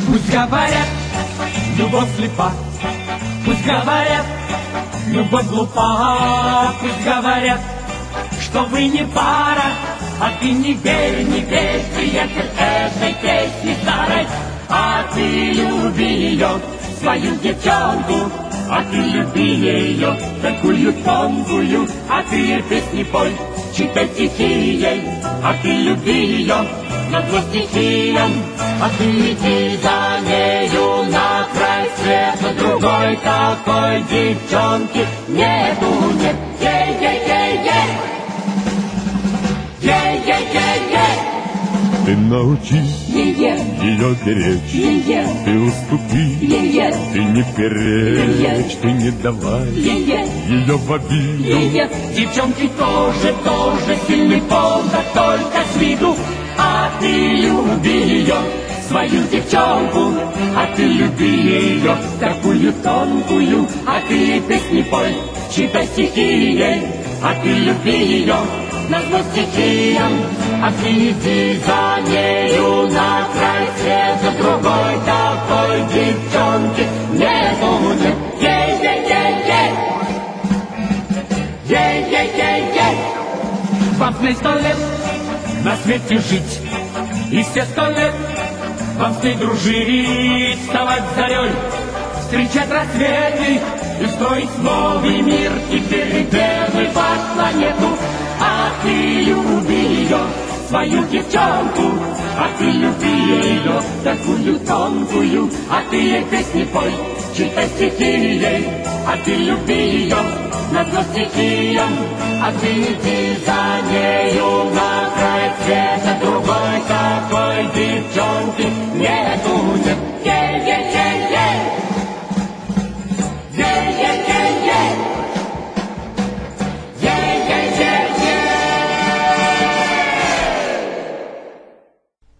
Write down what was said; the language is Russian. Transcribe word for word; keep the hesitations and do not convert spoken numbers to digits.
Пусть говорят, любовь слепа, пусть говорят, любовь глупа, пусть говорят, что вы не пара, а ты не верь, не верь, приятель, этой песни старой. А ты люби ее, свою девчонку, а ты люби ее, такую тонкую, а ты ей песни пой, читай стихи ей, а ты люби ее, назло стихиям, а ты иди за нею на край света, другой такой девчонки нету, нет, ей-ей-ей-ей, ей-ей-ей-ей. Ты научи Е-е. ее беречь, Е-е. ты уступи, Е-е. ты не перечь, Е-е. ты не давай Е-е. ее в обиду. Е-е. Девчонки тоже, тоже сильный пол, да только с виду. А ты люби ее, свою девчонку, а ты люби ее, такую тонкую, а ты ей песни пой, читай стихи ей, а ты люби ее, назло стихиям, а ты иди за нею на край света, другой такой девчонки нету, нет, ей-ей-ей-ей, ей-ей-ей-ей. Вам с ней сто лет на свете жить, и все сто лет вам с ней дружить, вставать зарей, встречать рассветы и строить новый мир, и переделывать планету. А ты люби ее, свою девчонку, а ты люби ее, такую тонкую, а ты ей песни пой, читай стихи ей, а ты люби ее, назло стихиям, а ты иди за нею на край света, другой такой девчонки нету.